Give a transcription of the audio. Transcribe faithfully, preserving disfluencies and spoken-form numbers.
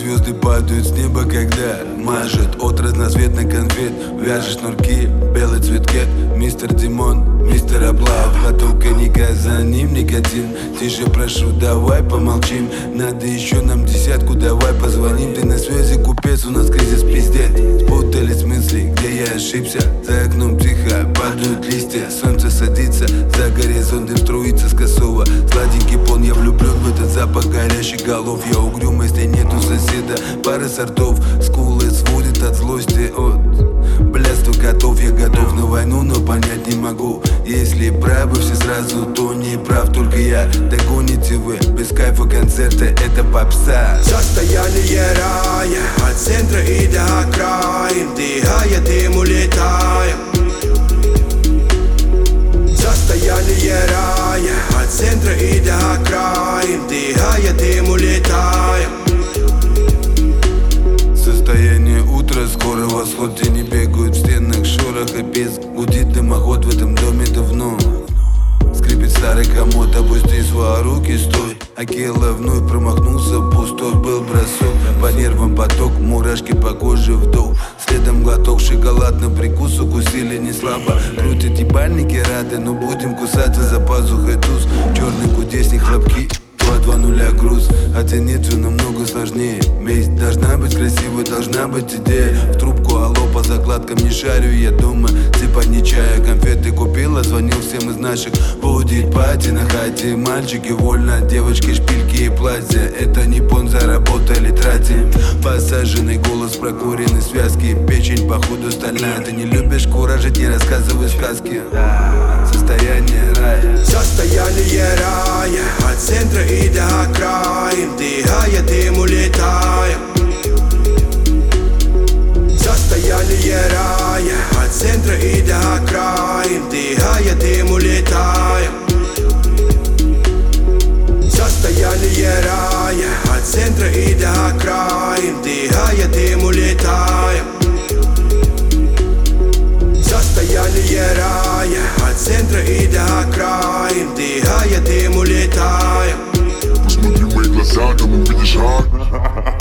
звезды падают с неба, когда мажет от разноцветных конфет. Вяжешь шнурки, белый цветкет. Мистер Димон, мистер Облав, глоток коньяка, за ним никотин. Тише прошу, давай помолчим. Надо еще нам десятку, давай позвоним. Ты на связи, купец, у нас кризис, пиздец. Спутались мысли, где я ошибся. За окном тихо падают листья. Солнце садится, за горизонтом струится с косого. Сладенький пон, я влюблен в этот запах горящих голов. Я угрюм, если нету соседа. Пары сортов, скулы сводит от злости, от блядства котов. Я готов на войну, но понять не могу. Если правы все сразу, то не прав только я. Догоните вы, без кайфа концерта, это попса. Состояние рая, от центра и до окраин, дыхая дым улетаем. Состояние рая, от центра и до окраин, дыхая дым улетаем. Состояние утра, скоро восход, тени бегают в стенах, шорох и песк. Гудит дымоход в этом доме давно. Скрипит старый комод, опусти свои руки, стой. Акела вновь промахнулся, пустой был бросок. По нервам поток, мурашки по коже, вдох. Следом глоток, шоколадный прикус, укусили не слабо. Крутят ебальники рады, но будем кусаться за пазухой туз. Черный кудесник, хлопки, два нуля груз. Хотя нет, все намного сложнее. Месть должна быть красивой, должна быть идея. В трубку, алло, по закладкам не шарю я дома. Типа не чая, конфеты купила, звонил всем из наших. Будет пати на хате, мальчики вольно, девочки шпильки и платья. Это не пон, заработали, тратим. Посаженный голос, прокуренный связки. Печень походу стальная. Ты не любишь куражить, не рассказывай сказки. Состояние рая. Состояние рая, от центра и до окраин, дыхая дым улетаем. Состояние рая, от центра и до окраин, дыхая дым улетаем. Состояние рая, от центра и до окраин, дыхая дым улетаем. Состояние рая, от центра и до окраин, дыхая дым улетаем. Посмотри в мои глаза, там увидишь ад.